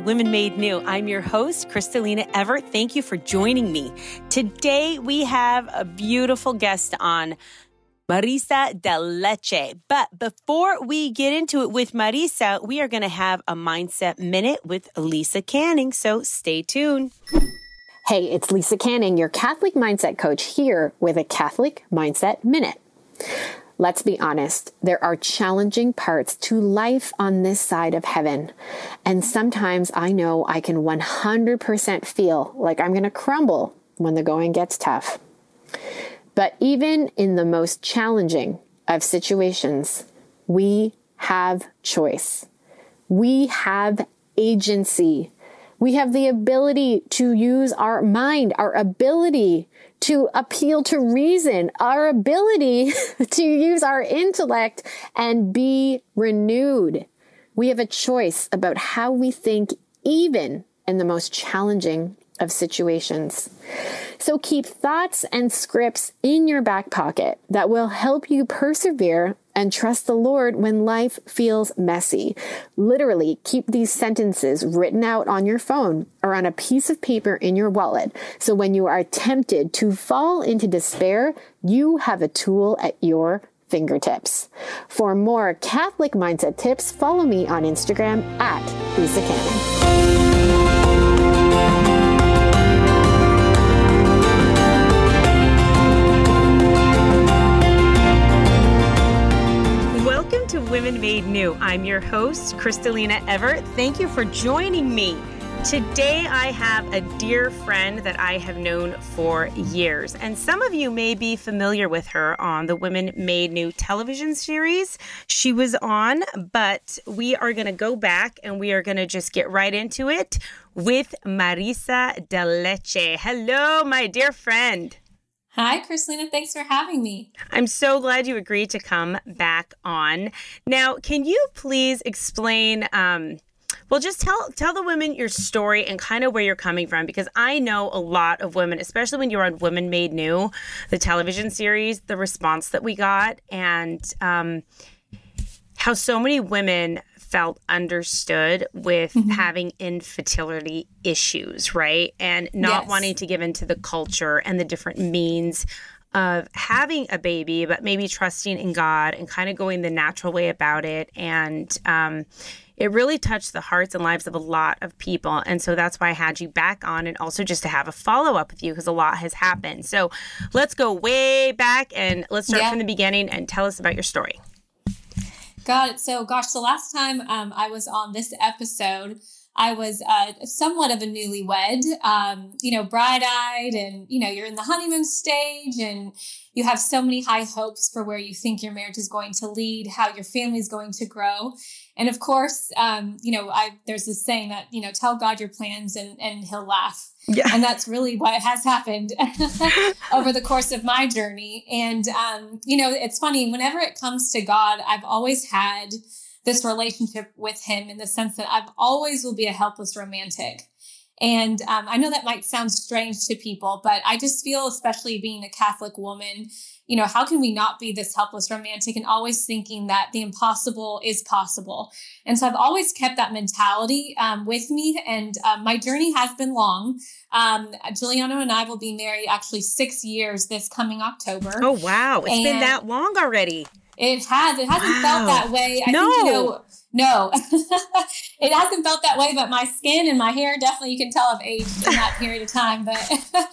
Women Made New. I'm your host, Kristalina Everett. Thank you for joining me. Today, we have a beautiful guest on, Marisa de Leche. But before we get into it with Marisa, we are going to have a Mindset Minute with Lisa Canning, so stay tuned. Hey, it's Lisa Canning, your Catholic Mindset Coach, here with a Catholic Mindset Minute. Let's be honest, there are challenging parts to life on this side of heaven. And sometimes I know I can 100% feel like I'm going to crumble when the going gets tough. But even in the most challenging of situations, we have choice. We have agency. We have the ability to use our mind, our ability to appeal to reason, our ability to use our intellect and be renewed. We have a choice about how we think, even in the most challenging of situations. So keep thoughts and scripts in your back pocket that will help you persevere and trust the Lord when life feels messy. Literally, keep these sentences written out on your phone or on a piece of paper in your wallet. So when you are tempted to fall into despair, you have a tool at your fingertips. For more Catholic mindset tips, follow me on Instagram at Lisa Canning. Welcome to Women Made New. I'm your host, Kristalina Everett. Thank you for joining me. Today, I have a dear friend that I have known for years, and some of you may be familiar with her on the Women Made New television series she was on, but we are going to go back and we are going to just get right into it with Marisa de Leche. Hello, my dear friend. Hi, Kristalina. Thanks for having me. I'm so glad you agreed to come back on. Now, can you please explain, just tell the women your story and kind of where you're coming from, because I know a lot of women, especially when you're on Women Made New, the television series, the response that we got, and how so many women felt understood with having infertility issues, right? And not wanting to give into the culture and the different means of having a baby, but maybe trusting in God and kind of going the natural way about it. And it really touched the hearts and lives of a lot of people. And so that's why I had you back on, and also just to have a follow-up with you because a lot has happened. So let's go way back and let's start from the beginning and tell us about your story. Got it. So, the last time I was on this episode, I was somewhat of a newlywed, bright-eyed, and, you're in the honeymoon stage and you have so many high hopes for where you think your marriage is going to lead, how your family is going to grow. And of course, there's this saying that, tell God your plans and he'll laugh. Yeah. And that's really what has happened over the course of my journey. And, it's funny, whenever it comes to God, I've always had this relationship with him in the sense that I've always will be a helpless romantic. And I know that might sound strange to people, but I just feel, especially being a Catholic woman, how can we not be this helpless romantic and always thinking that the impossible is possible? And so I've always kept that mentality with me. And my journey has been long. Giuliano and I will be married actually 6 years this coming October. Oh, wow. It's been that long already. It has. It hasn't felt that way. I think, no, it hasn't felt that way, but my skin and my hair, definitely you can tell I've aged in that period of time. But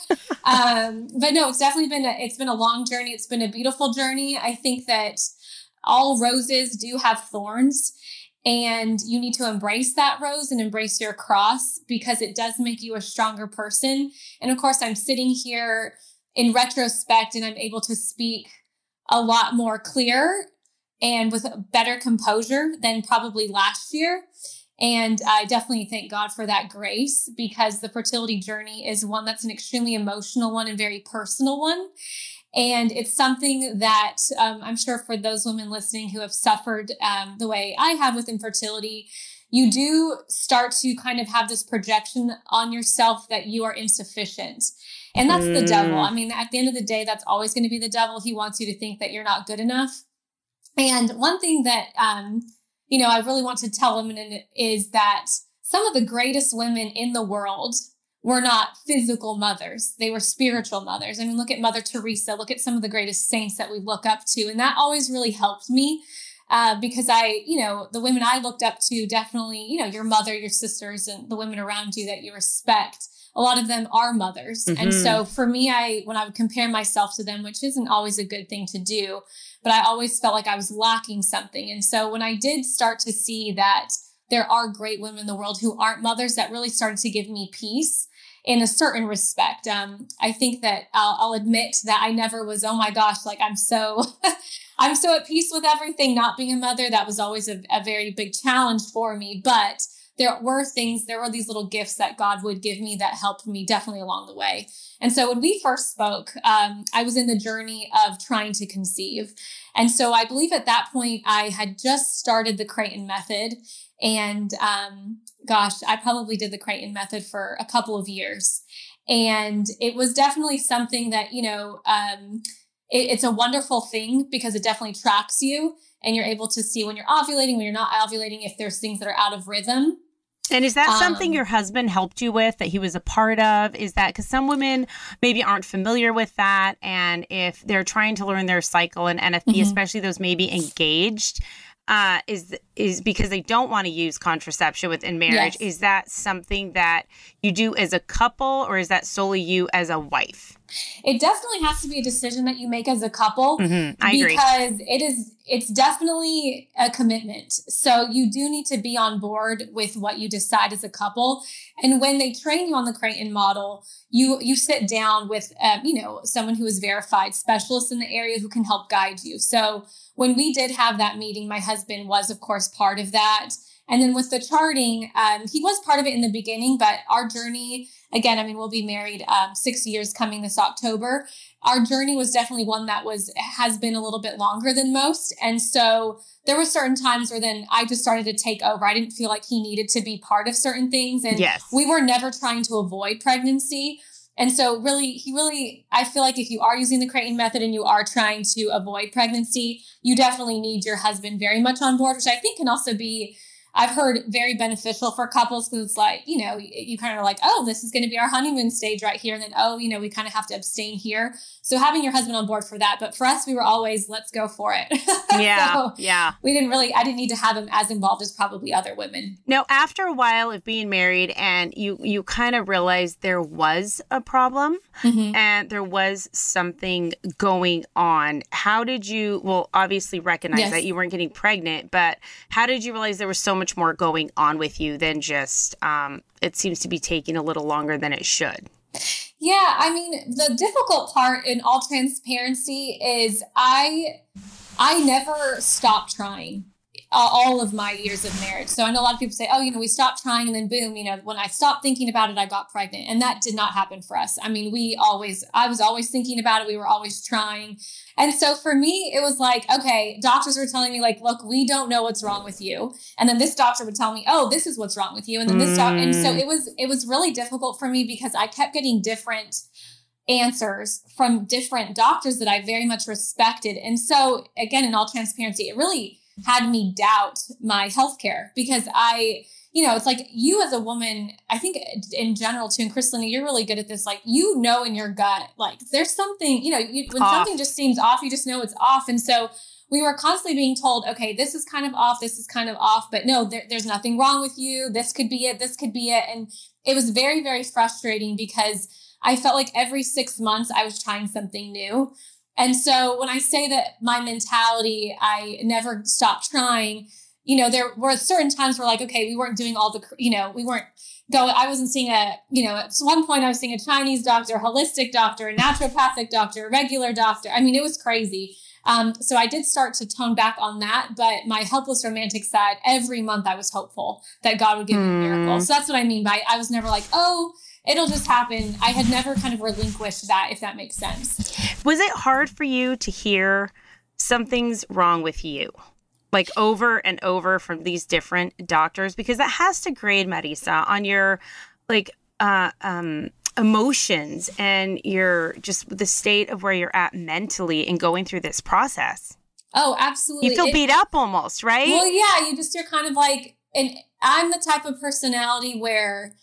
no, it's definitely been a long journey. It's been a beautiful journey. I think that all roses do have thorns, and you need to embrace that rose and embrace your cross because it does make you a stronger person. And of course, I'm sitting here in retrospect and I'm able to speak a lot more clear and with better composure than probably last year. And I definitely thank God for that grace, because the fertility journey is one that's an extremely emotional one and very personal one. And it's something that I'm sure for those women listening who have suffered the way I have with infertility, you do start to kind of have this projection on yourself that you are insufficient. And that's the devil. I mean, at the end of the day, that's always going to be the devil. He wants you to think that you're not good enough. And one thing that, I really want to tell women is that some of the greatest women in the world were not physical mothers. They were spiritual mothers. I mean, look at Mother Teresa, look at some of the greatest saints that we look up to. And that always really helped me because the women I looked up to, definitely, your mother, your sisters, and the women around you that you respect, a lot of them are mothers. Mm-hmm. And so for me, when I would compare myself to them, which isn't always a good thing to do, but I always felt like I was lacking something. And so when I did start to see that there are great women in the world who aren't mothers, that really started to give me peace in a certain respect. I think that I'll admit that I never was, oh my gosh, like I'm so at peace with everything, not being a mother. That was always a very big challenge for me. But there were these little gifts that God would give me that helped me definitely along the way. And so when we first spoke, I was in the journey of trying to conceive. And so I believe at that point, I had just started the Creighton Method. And I probably did the Creighton Method for a couple of years. And it was definitely something that, it's a wonderful thing because it definitely tracks you and you're able to see when you're ovulating, when you're not ovulating, if there's things that are out of rhythm. And is that something your husband helped you with, that he was a part of? Is that because some women maybe aren't familiar with that? And if they're trying to learn their cycle and NFP, mm-hmm. especially those maybe engaged, is because they don't want to use contraception within marriage. Yes. Is that something that you do as a couple, or is that solely you as a wife? It definitely has to be a decision that you make as a couple. Mm-hmm. I agree. Because it's definitely a commitment. So you do need to be on board with what you decide as a couple. And when they train you on the Creighton model, you sit down with, someone who is verified specialist in the area who can help guide you. So when we did have that meeting, my husband was, of course, part of that. And then with the charting, he was part of it in the beginning, but our journey, again, we'll be married 6 years coming this October. Our journey was definitely one that has been a little bit longer than most. And so there were certain times where then I just started to take over. I didn't feel like he needed to be part of certain things. And yes. We were never trying to avoid pregnancy. And so I feel like if you are using the Creighton Method and you are trying to avoid pregnancy, you definitely need your husband very much on board, which I think can also be, I've heard, very beneficial for couples, because it's like, you kind of are like, oh, this is going to be our honeymoon stage right here. And then, we kind of have to abstain here. So having your husband on board for that. But for us, we were always, let's go for it. Yeah. Yeah. I didn't need to have him as involved as probably other women. Now, after a while of being married and you kind of realized there was a problem, mm-hmm. and there was something going on. How did you, obviously recognize yes. that you weren't getting pregnant, but how did you realize there was so much more going on with you than just, it seems to be taking a little longer than it should? Yeah, the difficult part, in all transparency, is I never stopped trying all of my years of marriage. So I know a lot of people say, we stopped trying and then boom, when I stopped thinking about it, I got pregnant. And that did not happen for us. I was always thinking about it. We were always trying. And so for me, it was like, okay, doctors were telling me like, look, we don't know what's wrong with you. And then this doctor would tell me, oh, this is what's wrong with you. And then this doctor. And so it was really difficult for me because I kept getting different answers from different doctors that I very much respected. And so again, in all transparency, it really had me doubt my healthcare, because it's like, you as a woman, I think in general too, and Kristalina, you're really good at this. Like, in your gut, like there's something, when off. Something just seems off, you just know it's off. And so we were constantly being told, okay, this is kind of off. This is kind of off, but no, there's nothing wrong with you. This could be it. This could be it. And it was very, very frustrating because I felt like every 6 months I was trying something new. And so when I say that my mentality, I never stopped trying, there were certain times where like, okay, we weren't doing all the, we weren't going, I wasn't seeing at one point I was seeing a Chinese doctor, a holistic doctor, a naturopathic doctor, a regular doctor. It was crazy. So I did start to tone back on that, but my helpless romantic side, every month I was hopeful that God would give me a miracle. So that's what I mean by, I was never like, oh, it'll just happen. I had never kind of relinquished that, if that makes sense. Was it hard for you to hear something's wrong with you, like over and over from these different doctors? Because that has to grade, Marisa, on your emotions and your just the state of where you're at mentally and going through this process. Oh, absolutely. You feel beat up almost, right? Well, yeah, you're kind of like, and I'm the type of personality where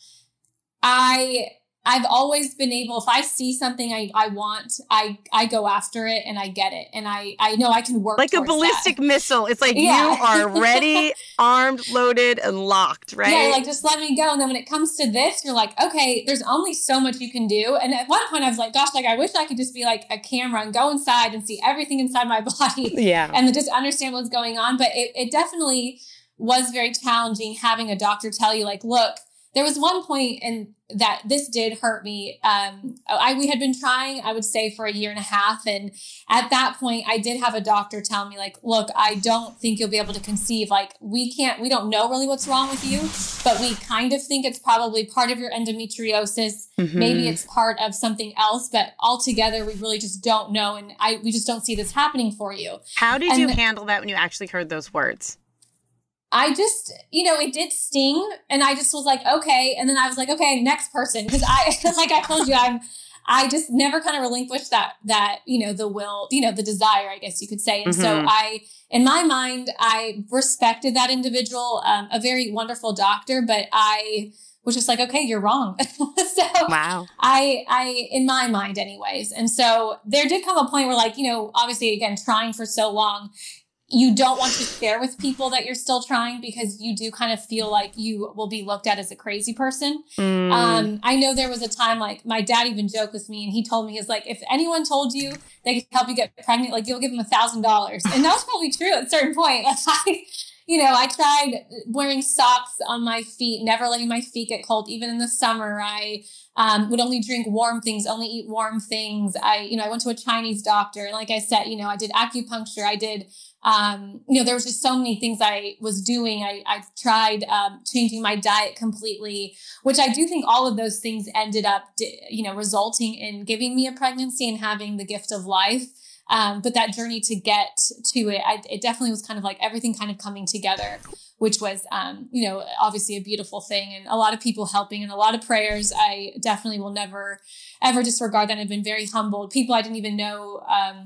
I've always been able, if I see something I want, I go after it and I get it. And I know I can work like a ballistic missile. It's like you are ready, armed, loaded, and locked, right? Yeah, like just let me go. And then when it comes to this, you're like, okay, there's only so much you can do. And at one point I was like, gosh, like I wish I could just be like a camera and go inside and see everything inside my body. Yeah. And then just understand what's going on. But it definitely was very challenging having a doctor tell you like, look, there was one point in that this did hurt me. We had been trying, I would say, for a year and a half. And at that point, I did have a doctor tell me like, look, I don't think you'll be able to conceive. Like we don't know really what's wrong with you, but we kind of think it's probably part of your endometriosis. Mm-hmm. Maybe it's part of something else, but altogether, we really just don't know. And we just don't see this happening for you. How did you handle that when you actually heard those words? I just, it did sting, and I just was like, okay. And then I was like, okay, next person. Cause like I told you, I just never kind of relinquished that, the will, the desire, I guess you could say. And so in my mind, I respected that individual, a very wonderful doctor, but I was just like, okay, you're wrong. So wow. I, in my mind anyways. And so there did come a point where like, obviously again, trying for so long, you don't want to share with people that you're still trying because you do kind of feel like you will be looked at as a crazy person. I know there was a time like my dad even joked with me and he told me, he's like, if anyone told you they could help you get pregnant, like you'll give them $1,000. And that was probably true at a certain point. Like I tried wearing socks on my feet, never letting my feet get cold. Even in the summer, I would only drink warm things, only eat warm things. I went to a Chinese doctor. And like I said, I did acupuncture. I did, there was just so many things I was doing. I tried changing my diet completely, which I do think all of those things ended up, resulting in giving me a pregnancy and having the gift of life. But that journey to get to it, it definitely was kind of like everything kind of coming together, which was, obviously a beautiful thing and a lot of people helping and a lot of prayers. I definitely will never, ever disregard that. I've been very humbled. People I didn't even know,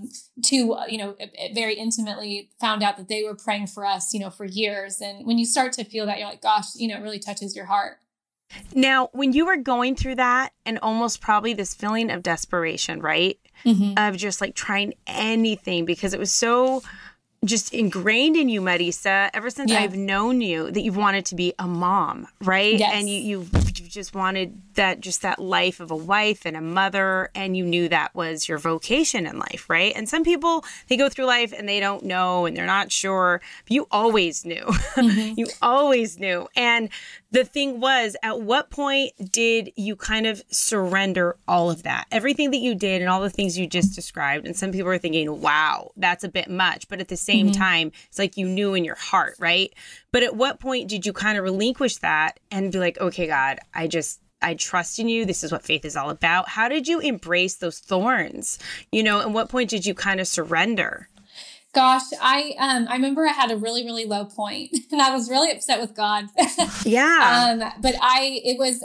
very intimately found out that they were praying for us, for years. And when you start to feel that, you're like, gosh, it really touches your heart. Now, when you were going through that and almost probably this feeling of desperation, right? Mm-hmm. Of just like trying anything because it was so just ingrained in you, Marisa, ever since I've known you, that you've wanted to be a mom, right? Yes. And you just wanted that life of a wife and a mother, and you knew that was your vocation in life, right? And some people, they go through life and they don't know and they're not sure, but you always knew. Mm-hmm. You always knew. And the thing was, at what point did you kind of surrender all of that? Everything that you did and all the things you just described. And some people are thinking, wow, that's a bit much. But at the same time, it's like you knew in your heart, right? But at what point did you kind of relinquish that and be like, okay, God, I trust in you. This is what faith is all about. How did you embrace those thorns? And what point did you kind of surrender? Gosh, I remember I had a really, really low point and I was really upset with God. Yeah. But it was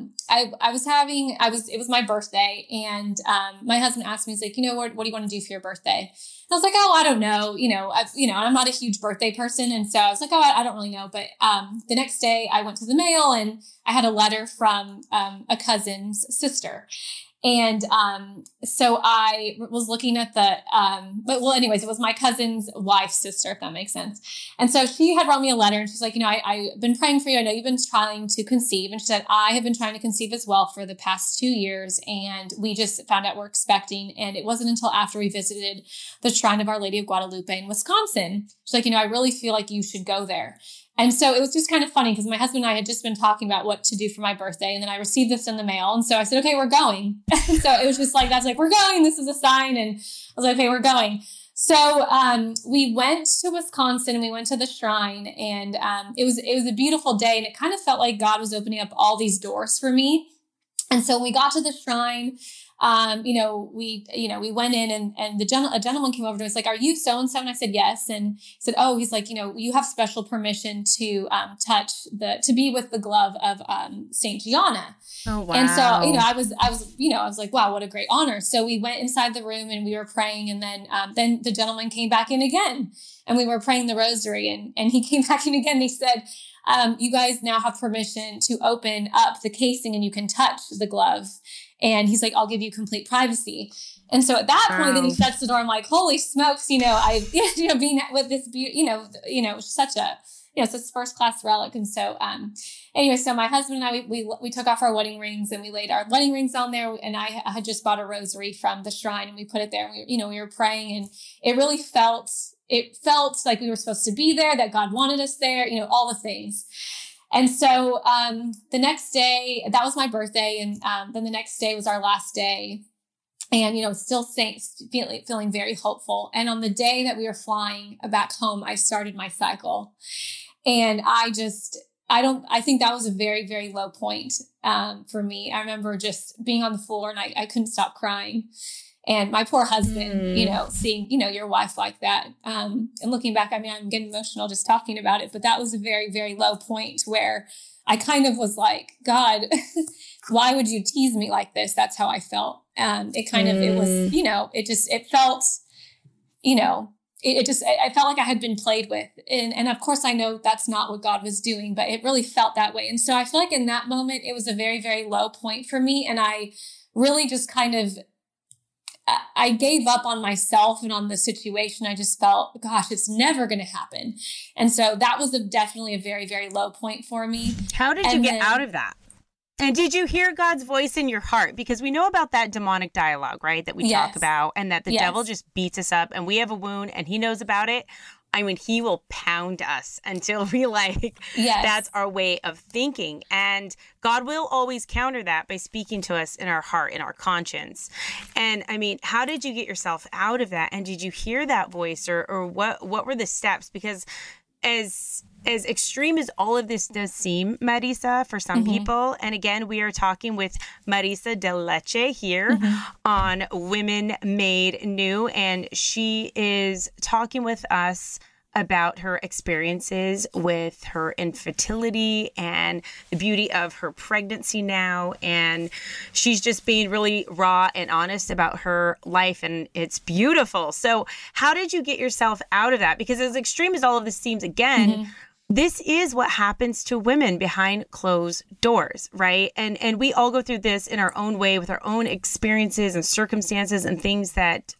my birthday and my husband asked me, he's like, what do you want to do for your birthday? And I was like, oh, I don't know. I'm not a huge birthday person. And so I was like, oh, I don't really know. But the next day I went to the mail and I had a letter from a cousin's sister. And so I was looking at anyways, it was my cousin's wife's sister, if that makes sense. And so she had wrote me a letter and she's like, I've been praying for you. I know you've been trying to conceive. And she said, I have been trying to conceive as well for the past 2 years. And we just found out we're expecting. And it wasn't until after we visited the Shrine of Our Lady of Guadalupe in Wisconsin. She's like, I really feel like you should go there. And so it was just kind of funny because my husband and I had just been talking about what to do for my birthday. And then I received this in the mail. And so I said, okay, we're going. So it was just like, that's like, we're going. This is a sign. And I was like, okay, we're going. So we went to Wisconsin and we went to the shrine and it was a beautiful day. And it kind of felt like God was opening up all these doors for me. And so we got to the shrine. We went in and a gentleman came over to us like, are you so-and-so? And I said, yes. And he said, oh, he's like, you have special permission to to be with the glove of Saint Gianna. Oh, wow. And so, I was like, wow, what a great honor. So we went inside the room and we were praying. And then the gentleman came back in again and we were praying the rosary and he came back in again. And he said, you guys now have permission to open up the casing and you can touch the glove. And he's like, I'll give you complete privacy. And so at that point, then he shuts the door. I'm like, holy smokes, being with this, such a, it's this first class relic. And so, anyway, so my husband and I, we took off our wedding rings and we laid our wedding rings on there. And I had just bought a rosary from the shrine and we put it there. And we were praying, and it really felt like we were supposed to be there, that God wanted us there, all the things. And so, the next day, that was my birthday. And, then the next day was our last day. And, still feeling very hopeful. And on the day that we were flying back home, I started my cycle. And I think that was a very, very low point, for me. I remember just being on the floor and I couldn't stop crying. And my poor husband, seeing, your wife like that. And looking back, I'm getting emotional just talking about it, but that was a very, very low point where I kind of was like, God, why would you tease me like this? That's how I felt. It felt like I had been played with. And of course I know that's not what God was doing, but it really felt that way. And so I feel like in that moment, it was a very, very low point for me. And I really just I gave up on myself and on the situation. I just felt, gosh, it's never going to happen. And so that was definitely a very, very low point for me. How did you get out of that? And did you hear God's voice in your heart? Because we know about that demonic dialogue, right? That we talk about, and that the devil just beats us up and we have a wound and he knows about it. I mean, he will pound us until we that's our way of thinking. And God will always counter that by speaking to us in our heart, in our conscience. And I mean, how did you get yourself out of that? And did you hear that voice, or what were the steps? Because as extreme as all of this does seem, Marisa, for some people, and again, we are talking with Marisa de Leche here on Women Made New, and she is talking with us about her experiences with her infertility and the beauty of her pregnancy now. And she's just being really raw and honest about her life, and it's beautiful. So how did you get yourself out of that? Because as extreme as all of this seems, again, this is what happens to women behind closed doors, right? And we all go through this in our own way with our own experiences and circumstances and things that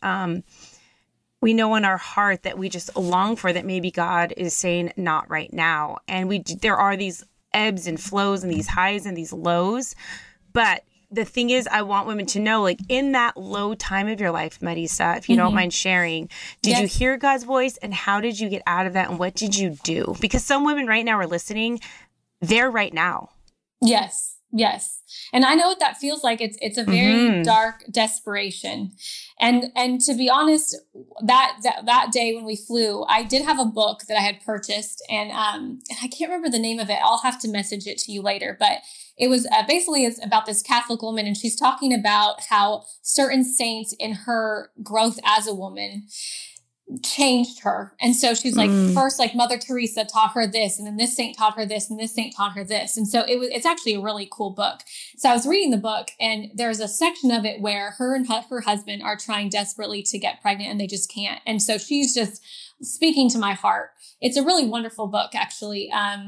we know in our heart that we just long for, that maybe God is saying not right now. And there are these ebbs and flows and these highs and these lows. But the thing is, I want women to know, in that low time of your life, Marisa, if you don't mind sharing, did you hear God's voice, and how did you get out of that, and what did you do? Because some women right now are listening, they're right now. Yes. And I know what that feels like. It's a very dark desperation. And to be honest, that day when we flew, I did have a book that I had purchased, and I can't remember the name of it. I'll have to message it to you later, but it was basically it's about this Catholic woman, and she's talking about how certain saints in her growth as a woman changed her. And so she's first, Mother Teresa taught her this, and then this saint taught her this, and this saint taught her this. And so it's actually a really cool book. So I was reading the book, and there's a section of it where her and her husband are trying desperately to get pregnant, and they just can't. And so she's just speaking to my heart. It's a really wonderful book, actually.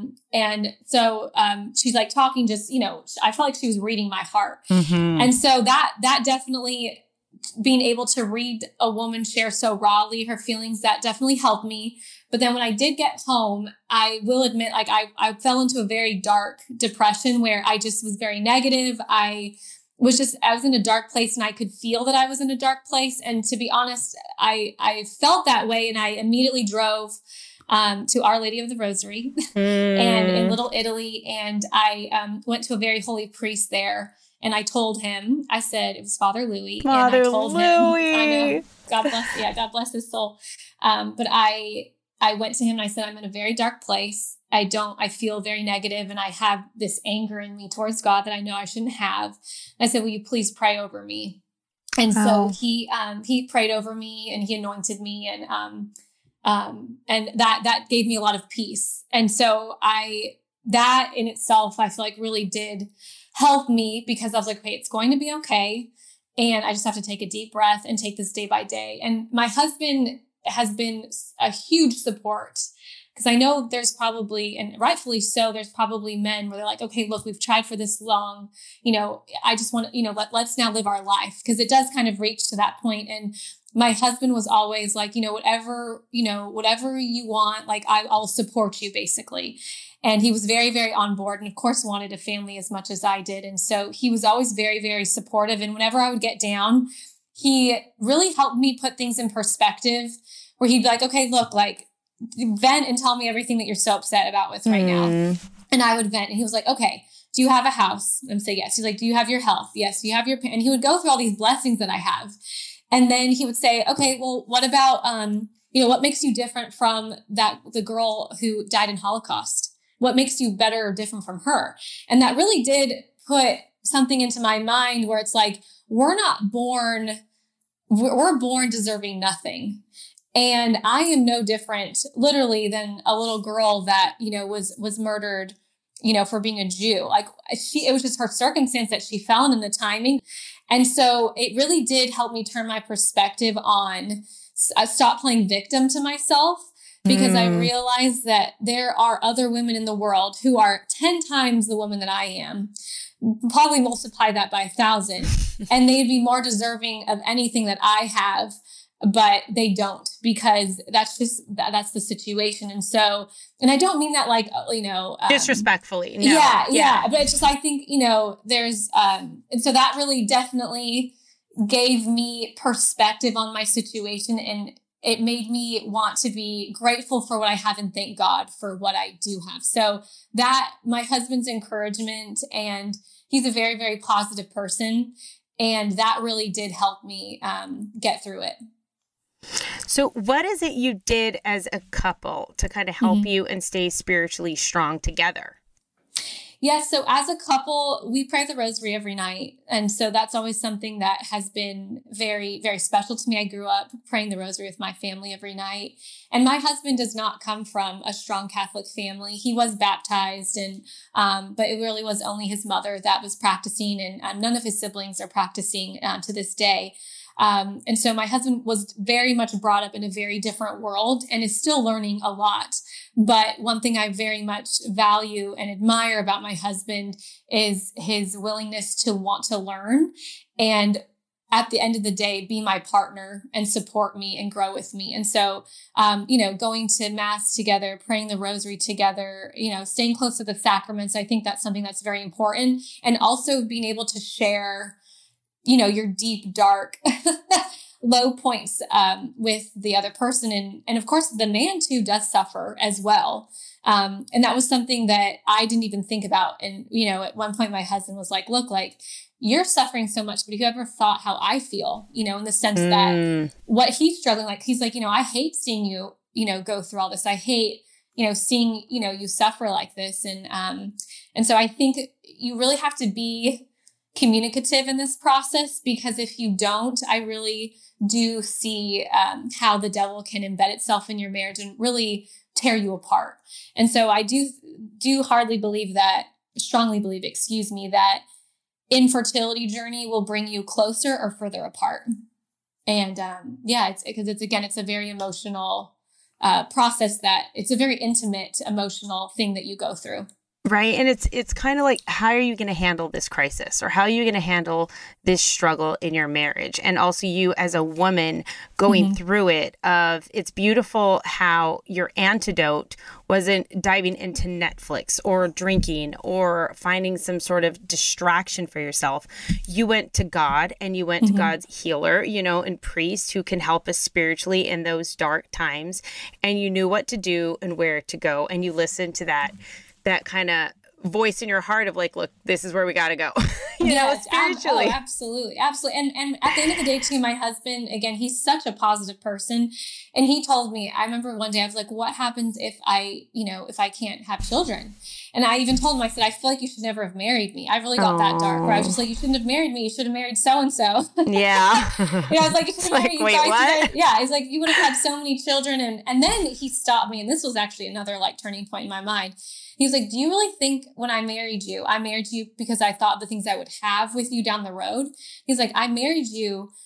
And so she's talking, just, I felt like she was reading my heart. And so that definitely, being able to read a woman share so rawly her feelings, that definitely helped me. But then when I did get home, I will admit, I fell into a very dark depression where I just was very negative. I was in a dark place, and I could feel that I was in a dark place. And to be honest, I felt that way. And I immediately drove to Our Lady of the Rosary and in Little Italy. And I went to a very holy priest there. And I told him, I said, it was Father Louis. And I told him, I know, God bless his soul. But I went to him and I said, I'm in a very dark place. I feel very negative, and I have this anger in me towards God that I know I shouldn't have. And I said, will you please pray over me? And so he prayed over me, and he anointed me, and that gave me a lot of peace. And so that in itself, I feel like really did help me, because I was like, okay, it's going to be okay. And I just have to take a deep breath and take this day by day. And my husband has been a huge support Because I know there's probably, and rightfully so, there's probably men where they're like, okay, look, we've tried for this long. I just want to, let's now live our life. Because it does kind of reach to that point. And my husband was always like, whatever you want, like I'll support you basically. And he was very, very on board, and of course wanted a family as much as I did. And so he was always very, very supportive. And whenever I would get down, he really helped me put things in perspective, where he'd be like, okay, look, like vent and tell me everything that you're so upset about with right now. And I would vent, and he was like, okay, do you have a house? And I'd say, yes. He's like, do you have your health? Yes. Do you have your, and he would go through all these blessings that I have. And then he would say, okay, well, what about, what makes you different from the girl who died in Holocaust? What makes you better or different from her? And that really did put something into my mind where it's like, we're born deserving nothing. And I am no different literally than a little girl that, was murdered, for being a Jew. Like it was just her circumstance that she fell in the timing. And so it really did help me turn my perspective on, stop playing victim to myself, because I realized that there are other women in the world who are 10 times the woman that I am, probably multiply that by 1,000, and they'd be more deserving of anything that I have, but they don't, because that's the situation. And so, and I don't mean that like, disrespectfully. No. Yeah. But it's just, I think, there's, and so that really definitely gave me perspective on my situation, and it made me want to be grateful for what I have and thank God for what I do have. So that, my husband's encouragement, and he's a very, very positive person. And that really did help me get through it. So what is it you did as a couple to kind of help you and stay spiritually strong together? Yes. So as a couple, we pray the rosary every night. And so that's always something that has been very, very special to me. I grew up praying the rosary with my family every night. And my husband does not come from a strong Catholic family. He was baptized, but it really was only his mother that was practicing, and none of his siblings are practicing to this day. And so my husband was very much brought up in a very different world and is still learning a lot. But one thing I very much value and admire about my husband is his willingness to want to learn, and at the end of the day, be my partner and support me and grow with me. And so, going to mass together, praying the rosary together, staying close to the sacraments, I think that's something that's very important. And also being able to share your deep, dark, low points with the other person. And of course, the man too does suffer as well. And that was something that I didn't even think about. And, at one point my husband was like, look, like you're suffering so much, but have you ever thought how I feel, in the sense that what he's struggling, like, he's like, I hate seeing you, go through all this. I hate, seeing, you suffer like this. And so I think you really have to be communicative in this process, because if you don't, I really do see how the devil can embed itself in your marriage and really tear you apart. And so I do strongly believe that infertility journey will bring you closer or further apart. And it's because it's a very emotional process, that it's a very intimate emotional thing that you go through. Right. And it's kind of like, how are you going to handle this crisis, or how are you going to handle this struggle in your marriage? And also you as a woman going through it, it's beautiful how your antidote wasn't diving into Netflix or drinking or finding some sort of distraction for yourself. You went to God, and you went to God's healer, and priest who can help us spiritually in those dark times. And you knew what to do and where to go. And you listened to that kind of voice in your heart of like, look, this is where we got to go. Spiritually. Absolutely. And at the end of the day too, my husband, again, he's such a positive person. And he told me, I remember one day I was like, what happens if I can't have children? And I even told him, I said, I feel like you should never have married me. I really got that dark, where I was just like, you shouldn't have married me. You should have married so-and-so. Yeah. I was like, you should have married wait, what? Yeah. He's like, you would have had so many children. And then he stopped me. And this was actually another like turning point in my mind. He was like, do you really think when I married you because I thought the things I would have with you down the road? He's like, I married you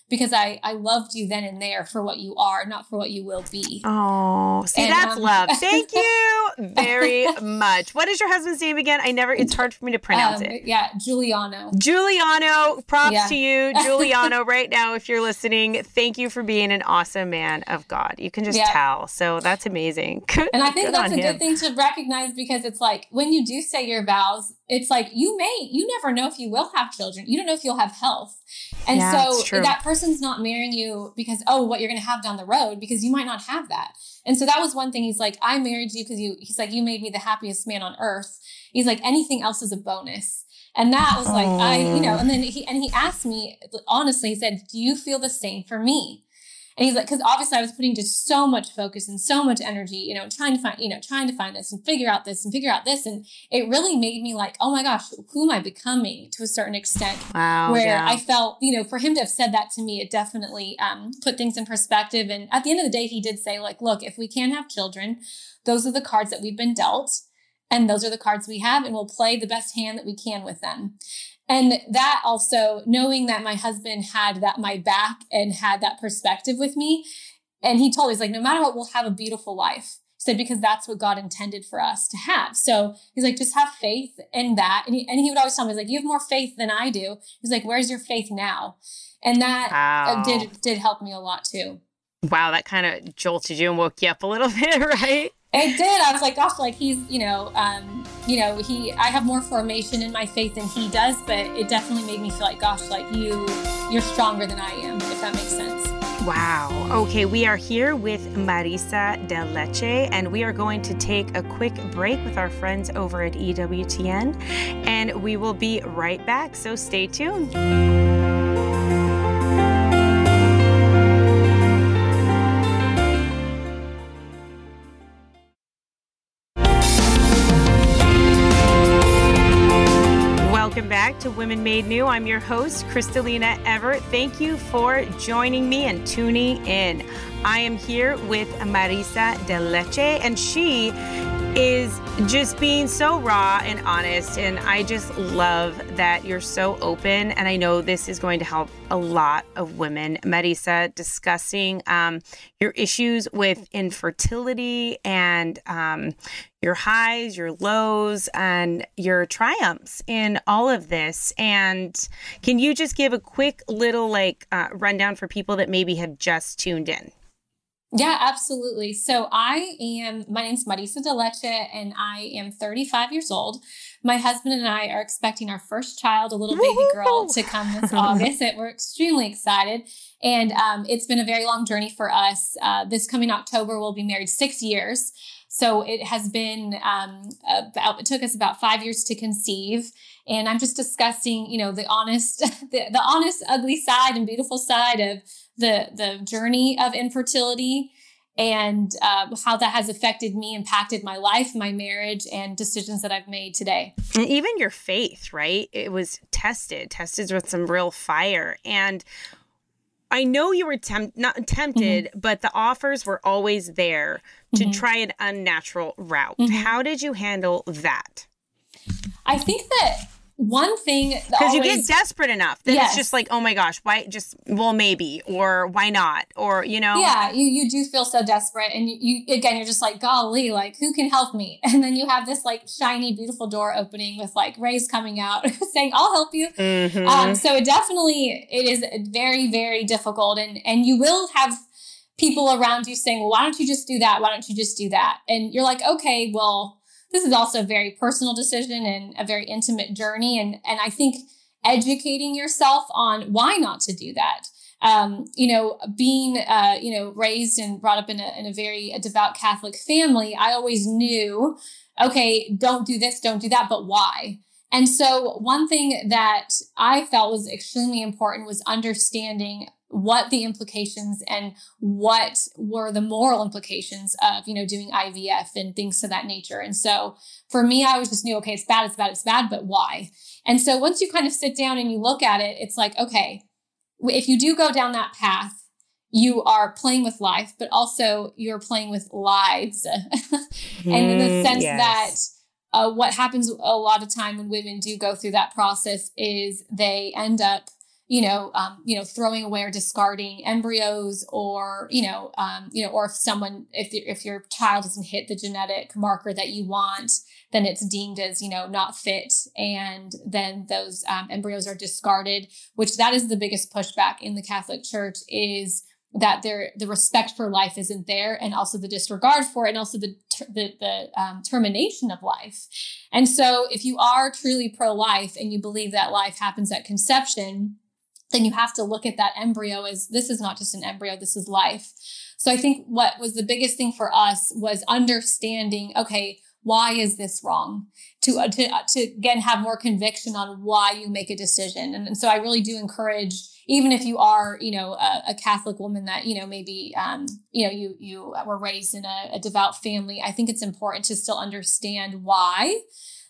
because I loved you then and there for what you are, not for what you will be. Oh, see, and, that's love. Thank you very much. What is your husband's name again? It's hard for me to pronounce it. Yeah, Giuliano. Giuliano, props to you, Giuliano, right now, if you're listening. Thank you for being an awesome man of God. You can just tell. So that's amazing. And I think that's a good thing to recognize, because it's like when you do say your vows, it's like you never know if you will have children. You don't know if you'll have health. And so that person's not marrying you because, what you're going to have down the road, because you might not have that. And so that was one thing. He's like, I married you because he's like, you made me the happiest man on earth. He's like, anything else is a bonus. And that was like, and then he asked me, honestly, he said, do you feel the same for me? And he's like, because obviously I was putting just so much focus and so much energy, trying to find this and figure out this and figure out this. And it really made me like, oh my gosh, who am I becoming to a certain extent? Wow. Where I felt, for him to have said that to me, it definitely put things in perspective. And at the end of the day, he did say, like, look, if we can't have children, those are the cards that we've been dealt. And those are the cards we have, and we'll play the best hand that we can with them. And that also, knowing that my husband had my back and had that perspective with me. And he told me, he's like, no matter what, we'll have a beautiful life. He said, because that's what God intended for us to have. So he's like, just have faith in that. And he would always tell me, he's like, you have more faith than I do. He's like, where's your faith now? And that did help me a lot too. Wow. That kind of jolted you and woke you up a little bit, right? It did. I was like, gosh, like he's, I have more formation in my faith than he does, but it definitely made me feel like, gosh, like you're stronger than I am, if that makes sense. Wow. Okay. We are here with Marisa de Leche, and we are going to take a quick break with our friends over at EWTN, and we will be right back. So stay tuned. Welcome back to Women Made New. I'm your host, Kristalina Everett. Thank you for joining me and tuning in. I am here with Marisa de Leche, and she is just being so raw and honest. And I just love that you're so open. And I know this is going to help a lot of women. Marisa, discussing your issues with infertility and your highs, your lows, and your triumphs in all of this. And can you just give a quick little rundown for people that maybe have just tuned in? Yeah, absolutely. So my name's Marisa de Leche, and I am 35 years old. My husband and I are expecting our first child, a little baby girl, to come this August. We're extremely excited. And it's been a very long journey for us. This coming October, we'll be married 6 years. So it has been, it took us about 5 years to conceive. And I'm just discussing, the honest, the honest, ugly side and beautiful side of the journey of infertility, and how that has affected me, impacted my life, my marriage, and decisions that I've made today. And even your faith, right? It was tested with some real fire. And I know you were not tempted, mm-hmm. but the offers were always there to mm-hmm. try an unnatural route. Mm-hmm. How did you handle that? I think that one thing, because you get desperate enough that it's just like, oh my gosh, why maybe, or why not, or Yeah, you do feel so desperate, and you're just like, golly, like who can help me? And then you have this like shiny, beautiful door opening with like rays coming out saying, I'll help you. Mm-hmm. So it is very, very difficult, and you will have people around you saying, well, why don't you just do that? Why don't you just do that? And you're like, okay, well, this is also a very personal decision and a very intimate journey. And I think educating yourself on why not to do that. Being raised and brought up in a very devout Catholic family, I always knew, okay, don't do this, don't do that, but why? And so one thing that I felt was extremely important was understanding what the implications and what were the moral implications of, doing IVF and things of that nature. And so for me, I was just knew, okay, it's bad, but why? And so once you kind of sit down and you look at it, it's like, okay, if you do go down that path, you are playing with life, but also you're playing with lives. And in the sense that what happens a lot of time when women do go through that process is they end up throwing away or discarding embryos, or or if your child doesn't hit the genetic marker that you want, then it's deemed as, not fit. And then those embryos are discarded, which that is the biggest pushback in the Catholic Church, is that the respect for life isn't there, and also the disregard for it, and also the termination of life. And so if you are truly pro-life and you believe that life happens at conception, then you have to look at that embryo as, this is not just an embryo, this is life. So I think what was the biggest thing for us was understanding, okay, why is this wrong? To again, have more conviction on why you make a decision. And so I really do encourage, even if you are, a Catholic woman that, maybe, you were raised in a devout family, I think it's important to still understand why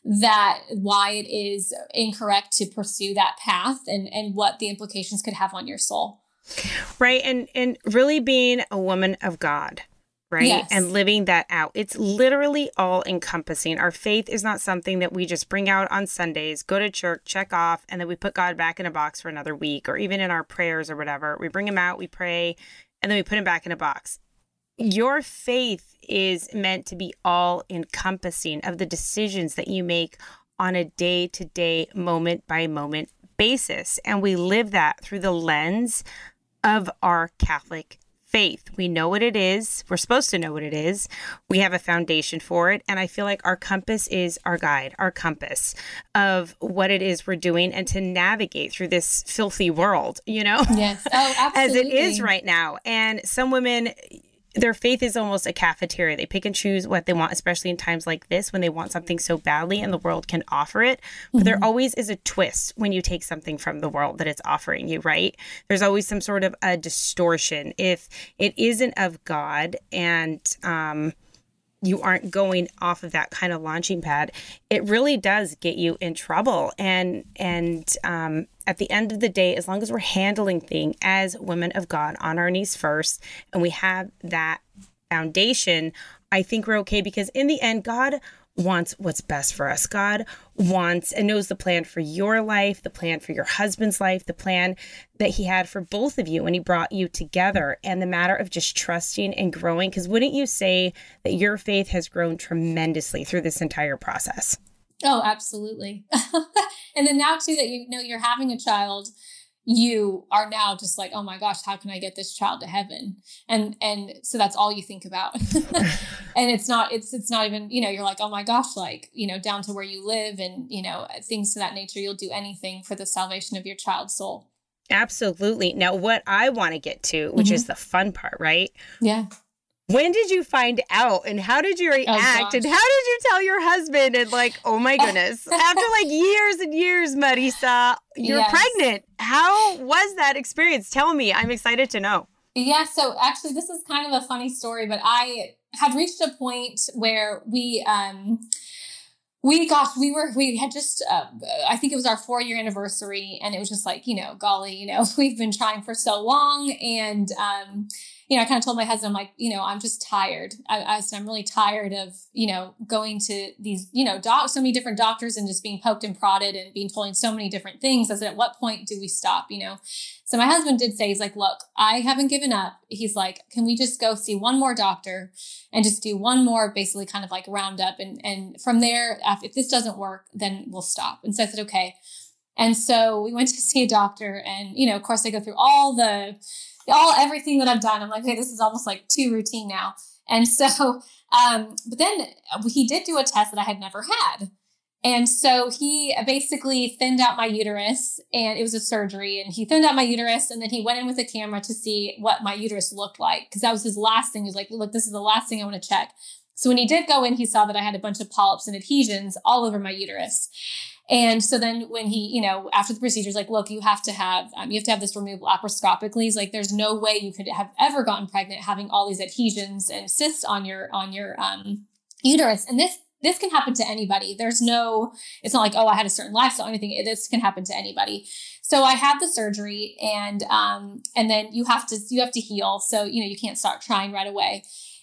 it is incorrect to pursue that path, and what the implications could have on your soul. Right. And really being a woman of God. Right. Yes. And living that out. It's literally all encompassing. Our faith is not something that we just bring out on Sundays, go to church, check off, and then we put God back in a box for another week, or even in our prayers or whatever. We bring him out, we pray, and then we put him back in a box. Your faith is meant to be all encompassing of the decisions that you make on a day-to-day, moment-by-moment basis. And we live that through the lens of our Catholic faith. We know what it is. We're supposed to know what it is. We have a foundation for it. And I feel like our compass is our guide, our compass of what it is we're doing, and to navigate through this filthy world, Yes. Oh, absolutely. As it is right now. And some women, their faith is almost a cafeteria. They pick and choose what they want, especially in times like this when they want something so badly and the world can offer it. But there always is a twist when you take something from the world that it's offering you, right? There's always some sort of a distortion. If it isn't of God, and you aren't going off of that kind of launching pad, it really does get you in trouble. And at the end of the day, as long as we're handling things as women of God on our knees first, and we have that foundation, I think we're okay, because in the end, God wants what's best for us. God wants and knows the plan for your life, the plan for your husband's life, the plan that he had for both of you when he brought you together, and the matter of just trusting and growing. Because wouldn't you say that your faith has grown tremendously through this entire process? Oh, absolutely. And then now too, that you're having a child, you are now just like, oh my gosh, how can I get this child to heaven? And so that's all you think about. And it's not even, you're like, oh my gosh, like, down to where you live and, things to that nature. You'll do anything for the salvation of your child's soul. Absolutely. Now, what I want to get to, which is the fun part, right? Yeah. When did you find out, and how did you react, and how did you tell your husband? And oh my goodness, after years and years, Marisa, you're pregnant. How was that experience? Tell me. I'm excited to know. Yeah. So actually, this is kind of a funny story, but I had reached a point where we had just, I think it was our 4-year anniversary, and it was just golly, we've been trying for so long. And, I kind of told my husband, I'm like, I'm just tired. I said, I'm really tired of, going to these, so many different doctors and just being poked and prodded and being told so many different things. I said, at what point do we stop, So my husband did say, he's like, look, I haven't given up. He's like, can we just go see one more doctor and just do one more, basically kind of roundup. And from there, if this doesn't work, then we'll stop. And so I said, okay. And so we went to see a doctor, and, of course I go through everything that I've done. I'm like, hey, this is almost too routine now. And so, but then he did do a test that I had never had. And so he basically thinned out my uterus, and it was a surgery, and he thinned out my uterus, and then he went in with a camera to see what my uterus looked like. Cause that was his last thing. He was like, look, this is the last thing I want to check. So when he did go in, he saw that I had a bunch of polyps and adhesions all over my uterus. And so then when he, after the procedure, he's like, look, you have to have this removed laparoscopically. He's like, there's no way you could have ever gotten pregnant having all these adhesions and cysts on your uterus. And this can happen to anybody. It's not like, oh, I had a certain lifestyle or anything. This can happen to anybody. So I had the surgery, and then you have to heal. So, you can't start trying right away.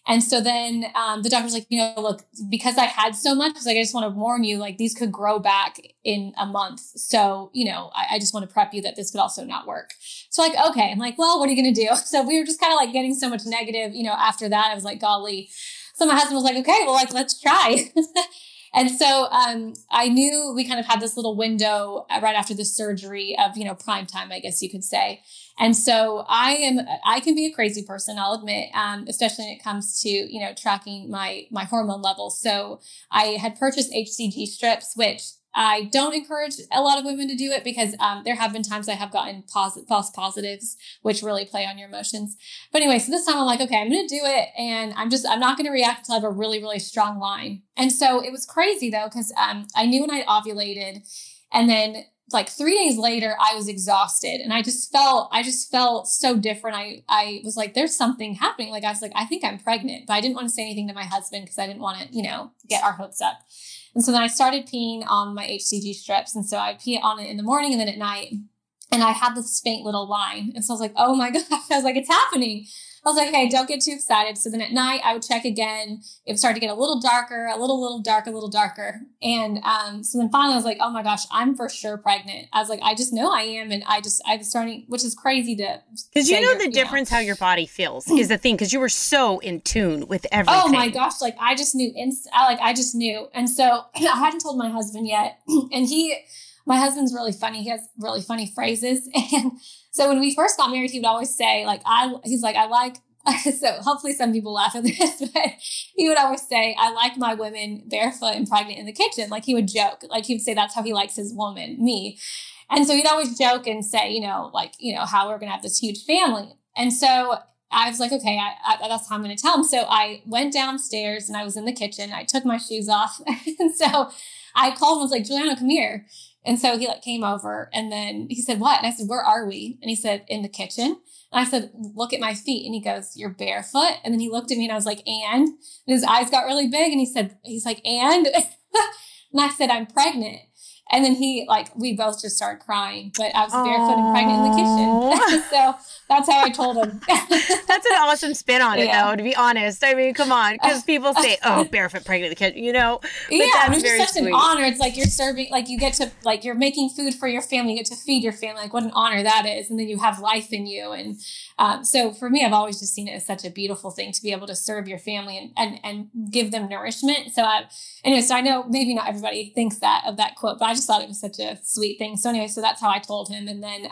And so then the doctor's like, look, because I had so much, like, I just want to warn you, like, these could grow back in a month. So, I just want to prep you that this could also not work. So like, okay. I'm like, well, what are you going to do? So we were just kind of like getting so much negative, after that. I was like, golly. So my husband was like, okay, well, like, let's try. And so I knew we kind of had this little window right after the surgery of, prime time, I guess you could say. And so I can be a crazy person, I'll admit, especially when it comes to, tracking my hormone levels. So I had purchased HCG strips, which I don't encourage a lot of women to do it because there have been times I have gotten false positives, which really play on your emotions. But anyway, so this time I'm like, okay, I'm going to do it. And I'm not going to react until I have a really, really strong line. And so it was crazy though, because I knew when I ovulated, and then like 3 days later, I was exhausted and I just felt so different. I was like, there's something happening. Like, I was like, I think I'm pregnant, but I didn't want to say anything to my husband because I didn't want to, get our hopes up. And so then I started peeing on my HCG strips. And so I pee on it in the morning and then at night, and I had this faint little line. And so I was like, oh my gosh, I was like, it's happening. I was like, hey, don't get too excited. So then at night I would check again. It started to get a little darker, a little darker. And so then finally I was like, oh my gosh, I'm for sure pregnant. I was like, I just know I am. And I was starting, which is crazy to, because the difference how your body feels is the thing. Cause you were so in tune with everything. Oh my gosh. Like I just knew I just knew. And so I hadn't told my husband yet. And my husband's really funny. He has really funny phrases. And so when we first got married, he would always say, so hopefully some people laugh at this, but he would always say, I like my women barefoot and pregnant in the kitchen. Like he would joke, like he would say, that's how he likes his woman, me. And so he'd always joke and say, how we're going to have this huge family. And so I was like, okay, that's how I'm going to tell him. So I went downstairs and I was in the kitchen. I took my shoes off. And so I called him, I was like, Juliana, come here. And so he came over and then he said, what? And I said, where are we? And he said, in the kitchen. And I said, look at my feet. And he goes, you're barefoot. And then he looked at me and I was like, and his eyes got really big. And he's like, and I said, I'm pregnant. And then we both just started crying, but I was barefoot and pregnant in the kitchen. So that's how I told him. That's an awesome spin on it though, to be honest. I mean, come on. Because people say, oh, barefoot pregnant in the kitchen, but it's just such an honor. It's like you're serving, like you get to, like you're making food for your family, you get to feed your family. Like what an honor that is. And then you have life in you. And so for me, I've always just seen it as such a beautiful thing to be able to serve your family and give them nourishment. So I know maybe not everybody thinks of that quote, but I just thought it was such a sweet thing. So anyway, so that's how I told him. And then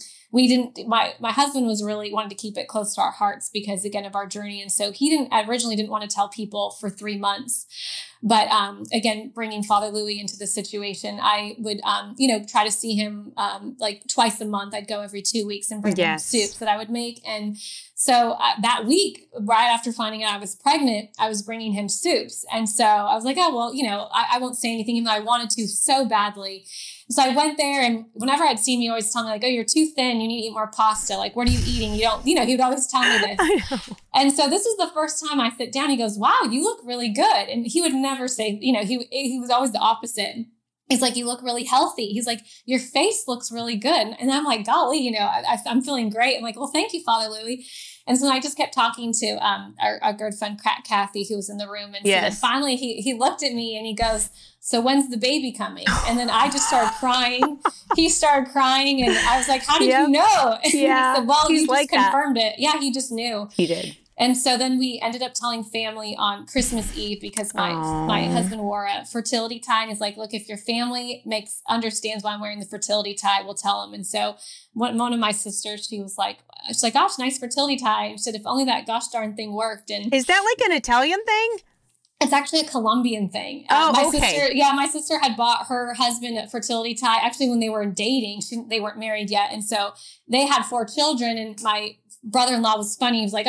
my husband was really wanted to keep it close to our hearts because again of our journey. And so he originally didn't want to tell people for 3 months. But again, bringing Father Louis into the situation, I would, try to see him like twice a month. I'd go every 2 weeks and bring him soups that I would make. And so that week, right after finding out I was pregnant, I was bringing him soups. And so I was like, oh, well, I won't say anything, even though I wanted to so badly. So I went there, and whenever I'd see him, he always tell me like, oh, you're too thin. You need to eat more pasta. Like, what are you eating? You don't, he would always tell me this. I know. And so this is the first time I sit down. He goes, wow, you look really good. And he would never say, he was always the opposite. He's like, you look really healthy. He's like, your face looks really good. And I'm like, golly, I'm feeling great. I'm like, well, thank you, Father Louis. And so I just kept talking to our good friend Kathy, who was in the room. And so then finally he looked at me and he goes, so when's the baby coming? And then I just started crying. He started crying. And I was like, how did you know? And he said, well, you just confirmed it. Yeah, he just knew. He did. And so then we ended up telling family on Christmas Eve because my husband wore a fertility tie and is like, look, if your family understands why I'm wearing the fertility tie, we'll tell them. And so one of my sisters, she's like, gosh, nice fertility tie. She said, if only that gosh darn thing worked. And is that like an Italian thing? It's actually a Colombian thing. My sister had bought her husband a fertility tie. Actually, when they were dating, they weren't married yet. And so they had 4 children, and my brother-in-law was funny. He was like,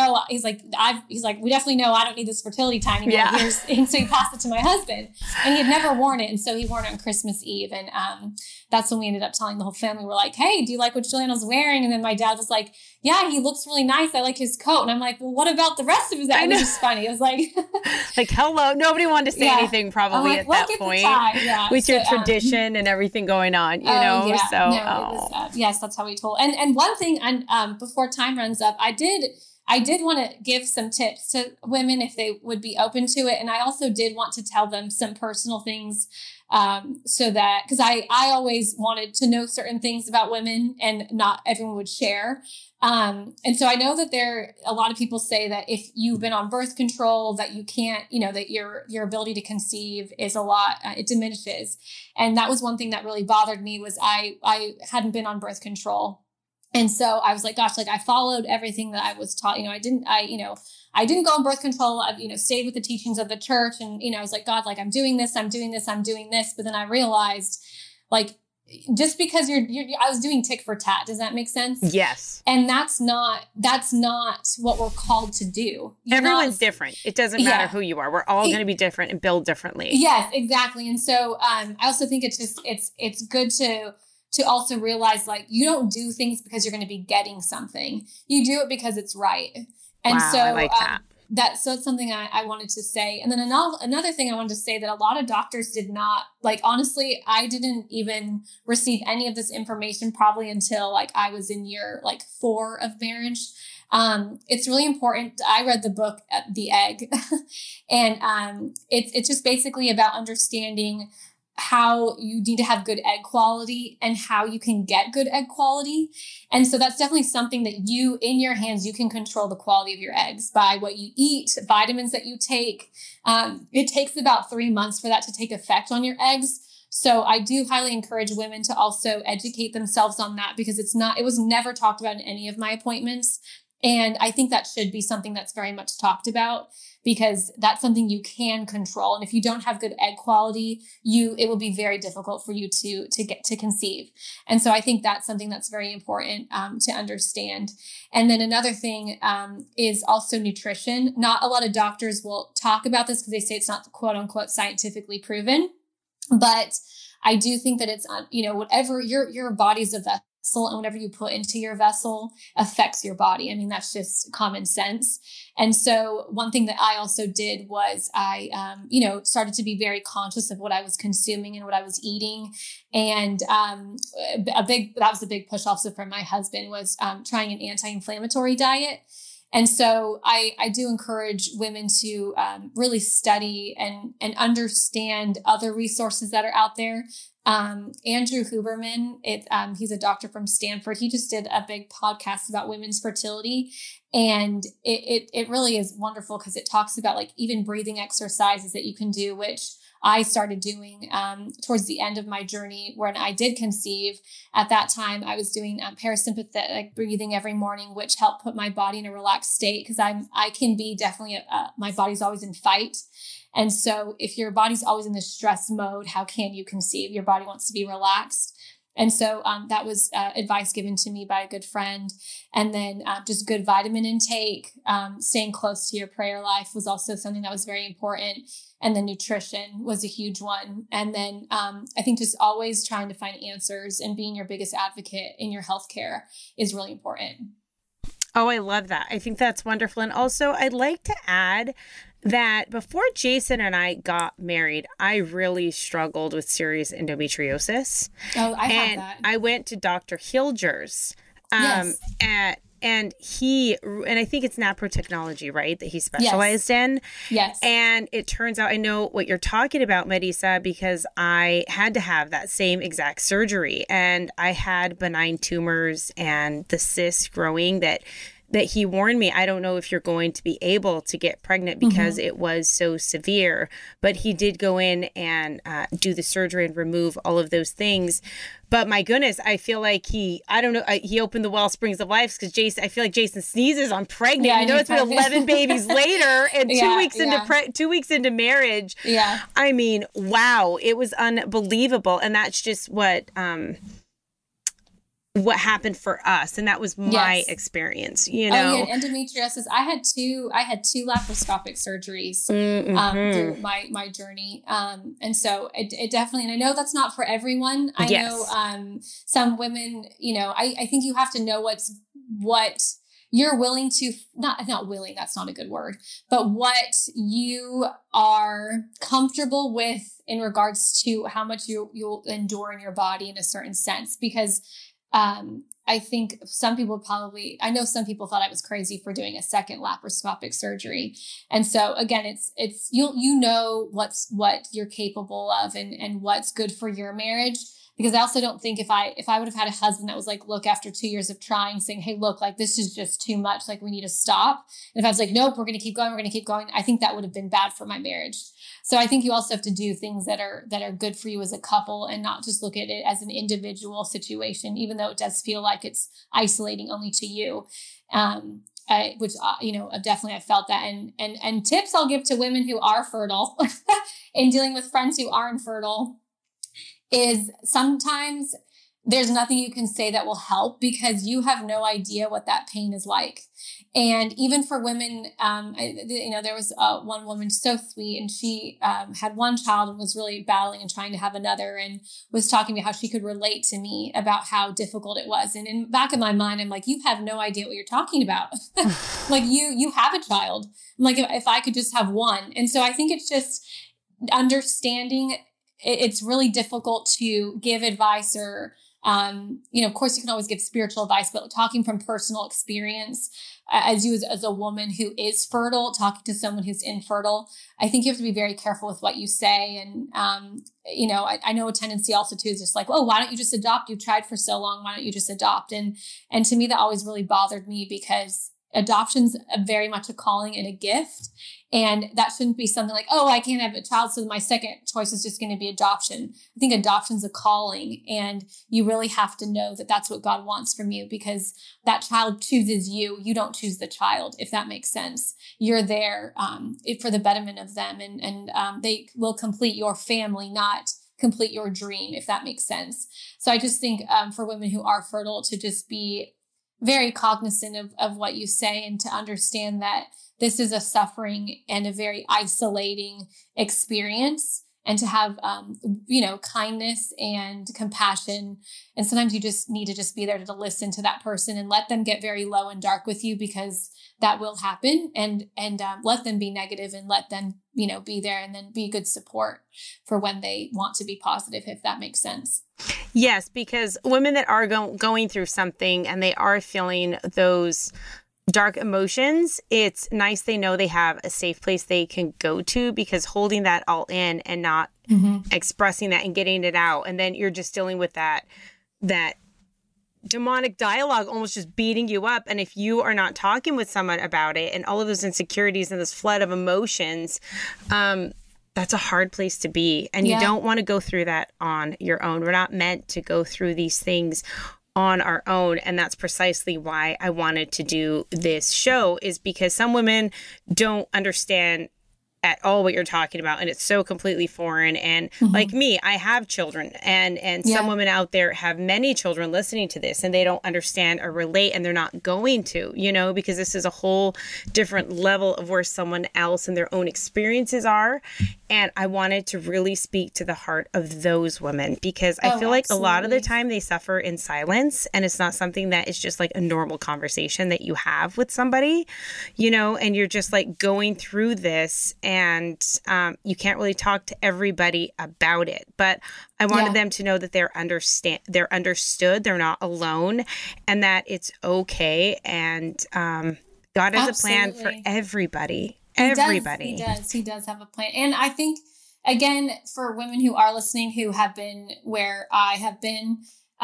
we definitely know I don't need this fertility tie anymore. Yeah. And so he passed it to my husband, and he had never worn it. And so he wore it on Christmas Eve. And that's when we ended up telling the whole family, we're like, hey, do you like what Juliana's wearing? And then my dad was like, yeah, he looks really nice. I like his coat. And I'm like, well, what about the rest of his outfit? It was just funny. It was like, like, hello. Nobody wanted to say anything probably at that point with your tradition and everything going on, yes, that's how we told. And one thing, before time runs up, I I did want to give some tips to women if they would be open to it. And I also did want to tell them some personal things, so that, because I always wanted to know certain things about women and not everyone would share. And so I know that a lot of people say that if you've been on birth control, that you can't, that your ability to conceive is a lot, it diminishes. And that was one thing that really bothered me was I hadn't been on birth control. And so I was like, gosh, like I followed everything that I was taught. I didn't go on birth control. I've, stayed with the teachings of the church. And, I was like, God, like I'm doing this. But then I realized like, just because I was doing tick for tat. Does that make sense? Yes. And that's not what we're called to do. Everyone's different. It doesn't matter who you are. We're all going to be different and build differently. Yes, exactly. And so, I also think it's good to also realize like you don't do things because you're going to be getting something. You do it because it's right. And wow, so I like that. So it's something I wanted to say. And then another thing I wanted to say that a lot of doctors did not, like, honestly, I didn't even receive any of this information probably until like I was in year like 4 of marriage. It's really important. I read the book, The Egg, and it's just basically about understanding how you need to have good egg quality and how you can get good egg quality. And so that's definitely something that in your hands, you can control the quality of your eggs by what you eat, vitamins that you take. It takes about 3 months for that to take effect on your eggs. So I do highly encourage women to also educate themselves on that because it was never talked about in any of my appointments. And I think that should be something that's very much talked about because that's something you can control. And if you don't have good egg quality, it will be very difficult for you to get to conceive. And so I think that's something that's very important to understand. And then another thing is also nutrition. Not a lot of doctors will talk about this because they say it's not quote unquote scientifically proven, but I do think that it's, whatever your body's a vessel and whatever you put into your vessel affects your body. I mean, that's just common sense. And so one thing that I also did was I, started to be very conscious of what I was consuming and what I was eating. And that was a big push also from my husband was trying an anti-inflammatory diet. And so I do encourage women to really study and understand other resources that are out there. Andrew Huberman, he's a doctor from Stanford. He just did a big podcast about women's fertility. And it really is wonderful because it talks about like even breathing exercises that you can do, which I started doing towards the end of my journey when I did conceive. At that time, I was doing parasympathetic breathing every morning, which helped put my body in a relaxed state because I can be definitely, my body's always in fight. And so if your body's always in this stress mode, how can you conceive? Your body wants to be relaxed. And so that was advice given to me by a good friend. And then just good vitamin intake, staying close to your prayer life was also something that was very important. And then nutrition was a huge one. And then I think just always trying to find answers and being your biggest advocate in your healthcare is really important. Oh, I love that. I think that's wonderful. And also I'd like to add that before Jason and I got married, I really struggled with serious endometriosis. Oh, I had that. I went to Dr. Hilgers, yes. and I think it's naprotechnology, right, that he specialized in. Yes. And it turns out I know what you're talking about, Marisa, because I had to have that same exact surgery, and I had benign tumors and the cysts growing that he warned me, I don't know if you're going to be able to get pregnant because it was so severe. But he did go in and do the surgery and remove all of those things. But my goodness, I feel like he opened the well springs of life because I feel like Jason sneezes, I'm pregnant. Yeah, it's been 11 babies later and 2 weeks into marriage. Yeah. I mean, wow, it was unbelievable. And that's just what happened for us, and that was my experience. Oh yeah, endometriosis. I had two laparoscopic surgeries through my journey, and so it definitely. And I know that's not for everyone. I know some women. I think you have to know what you're willing to not willing. That's not a good word, but what you are comfortable with in regards to how much you'll endure in your body in a certain sense, because I think some people I know some people thought I was crazy for doing a second laparoscopic surgery. And so again, it's, you know, what you're capable of and what's good for your marriage. Because I also don't think if I would have had a husband that was like, look, after 2 years of trying, saying, hey, look, like this is just too much. Like we need to stop. And if I was like, nope, we're going to keep going. I think that would have been bad for my marriage. So I think you also have to do things that are good for you as a couple and not just look at it as an individual situation, even though it does feel like it's isolating only to you. Which, definitely I felt that. And tips I'll give to women who are fertile in dealing with friends who are infertile is sometimes there's nothing you can say that will help because you have no idea what that pain is like. And even for women, there was one woman so sweet, and she had one child and was really battling and trying to have another, and was talking about how she could relate to me about how difficult it was. And in the back of my mind, I'm like, you have no idea what you're talking about. Like you have a child. I'm like, if I could just have one. And so I think it's just understanding it's really difficult to give advice or, of course you can always give spiritual advice, but talking from personal experience as a woman who is fertile, talking to someone who's infertile, I think you have to be very careful with what you say. And, I know a tendency also too is just like, oh, why don't you just adopt? You've tried for so long. Why don't you just adopt? And to me, that always really bothered me because adoption's very much a calling and a gift. And that shouldn't be something like, oh, I can't have a child, so my second choice is just going to be adoption. I think adoption's a calling, and you really have to know that that's what God wants from you, because that child chooses you. You don't choose the child, if that makes sense. You're there for the betterment of them, and they will complete your family, not complete your dream, if that makes sense. So I just think for women who are fertile to just be very cognizant of what you say, and to understand that this is a suffering and a very isolating experience, and to have, kindness and compassion. And sometimes you just need to just be there to listen to that person and let them get very low and dark with you, because that will happen, and let them be negative, and let them, be there, and then be good support for when they want to be positive, if that makes sense. Yes, because women that are going through something and they are feeling those dark emotions, it's nice they know they have a safe place they can go to, because holding that all in and not expressing that and getting it out, and then you're just dealing with that demonic dialogue almost just beating you up. And if you are not talking with someone about it and all of those insecurities and this flood of emotions, that's a hard place to be. And you don't want to go through that on your own. We're not meant to go through these things on our own. And that's precisely why I wanted to do this show, is because some women don't understand at all what you're talking about, and it's so completely foreign. And like me, I have children, and some women out there have many children listening to this, and they don't understand or relate, and they're not going to, because this is a whole different level of where someone else and their own experiences are. And I wanted to really speak to the heart of those women, because I feel like a lot of the time they suffer in silence, and it's not something that is just like a normal conversation that you have with somebody, and you're just like going through this, and you can't really talk to everybody about it. But I wanted them to know that they're understood, they're not alone, and that it's okay. And God has a plan for everybody. He does have a plan. And I think, again, for women who are listening, who have been where I have been,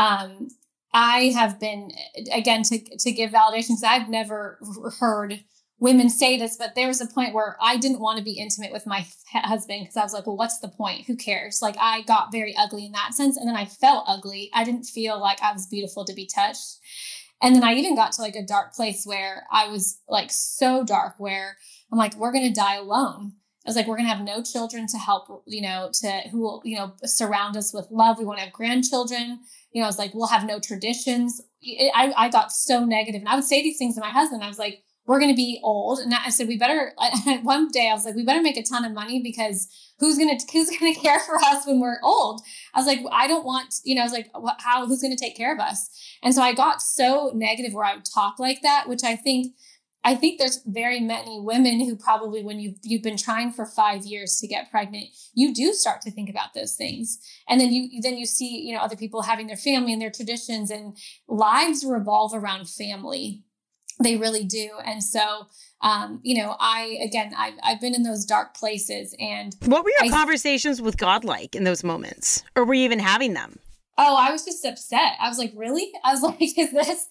again, to give validation, because I've never heard women say this, but there was a point where I didn't want to be intimate with my husband, because I was like, well, what's the point? Who cares? Like, I got very ugly in that sense. And then I felt ugly. I didn't feel like I was beautiful to be touched. And then I even got to like a dark place where I was like so dark, where I'm like, we're going to die alone. I was like, we're going to have no children to help, who will, surround us with love. We want to have grandchildren. I was like, we'll have no traditions. I got so negative, and I would say these things to my husband. I was like, we're going to be old. And I said, one day I was like, we better make a ton of money, because who's going to care for us when we're old? I was like, I don't want, I was like, who's going to take care of us? And so I got so negative where I would talk like that, which I think I think there's very many women who probably, when you've been trying for 5 years to get pregnant, you do start to think about those things. And then you see, other people having their family and their traditions, and lives revolve around family. They really do. And so, I've been in those dark places. And what were your conversations with God like in those moments? Or were you even having them? Oh, I was just upset. I was like, really? I was like, is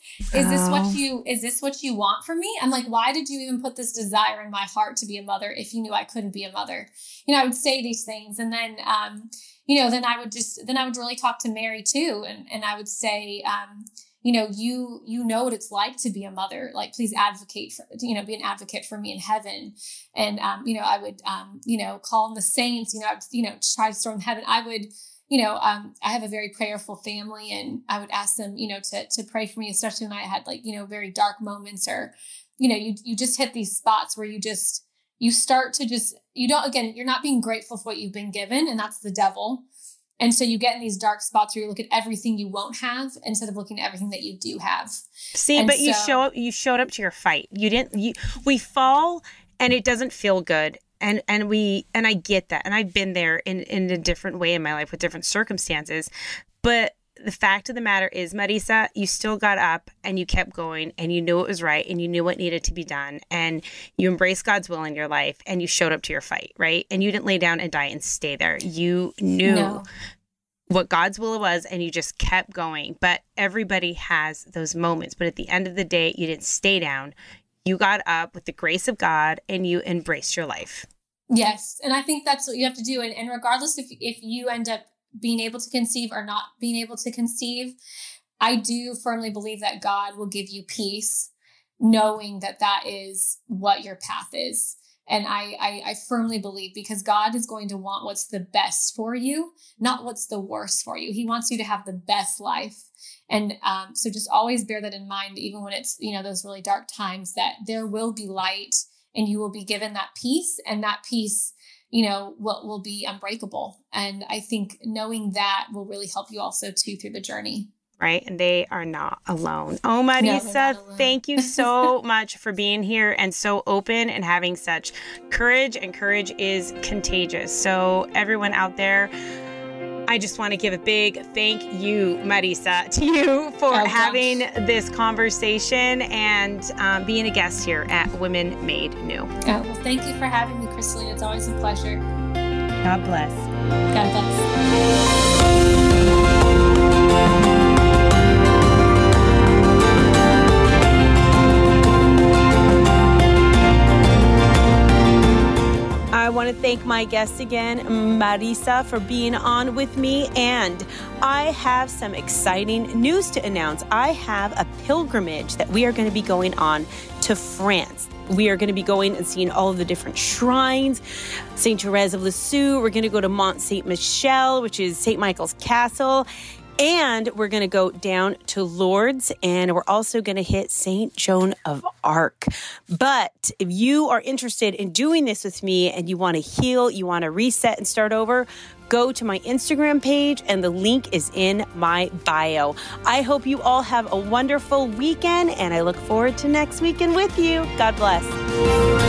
this what you want from me? I'm like, why did you even put this desire in my heart to be a mother if you knew I couldn't be a mother? I would say these things. And then, then I would really talk to Mary too. And I would say, you know what it's like to be a mother. Like, please advocate for, be an advocate for me in heaven. And, I would, call on the saints, try to storm heaven. I would, I have a very prayerful family, and I would ask them, to pray for me, especially when I had very dark moments, or, you just hit these spots where you start to you're not being grateful for what you've been given, and that's the devil. And so you get in these dark spots where you look at everything you won't have instead of looking at everything that you do have. See, and you showed up to your fight. We fall and it doesn't feel good. And I get that. And I've been there in a different way in my life with different circumstances. But the fact of the matter is, Marisa, you still got up and you kept going, and you knew it was right, and you knew what needed to be done, and you embraced God's will in your life, and you showed up to your fight, right? And you didn't lay down and die and stay there. You knew what God's will was, and you just kept going. But everybody has those moments. But at the end of the day, you didn't stay down. You got up with the grace of God, and you embraced your life. Yes. And I think that's what you have to do. And regardless if you end up being able to conceive or not being able to conceive, I do firmly believe that God will give you peace, knowing that that is what your path is. And I firmly believe, because God is going to want what's the best for you, not what's the worst for you. He wants you to have the best life. And so just always bear that in mind, even when it's, those really dark times, that there will be light, and you will be given that peace, and that peace, will be unbreakable. And I think knowing that will really help you also too through the journey. Right. And they are not alone. Oh, Marisa, thank you so much for being here and so open and having such courage. And courage is contagious. So everyone out there, I just want to give a big thank you, Marisa, to you for having this conversation and being a guest here at Women Made New. Well, thank you for having me, Kristaline. It's always a pleasure. God bless. God bless. I want to thank my guest again, Marisa, for being on with me. And I have some exciting news to announce. I have a pilgrimage that we are going to be going on to France. We are going to be going and seeing all of the different shrines. St. Therese of Lisieux. We're going to go to Mont Saint Michel, which is St. Michael's Castle. And we're going to go down to Lourdes, and we're also going to hit St. Joan of Arc. But if you are interested in doing this with me and you want to heal, you want to reset and start over, go to my Instagram page, and the link is in my bio. I hope you all have a wonderful weekend, and I look forward to next weekend with you. God bless.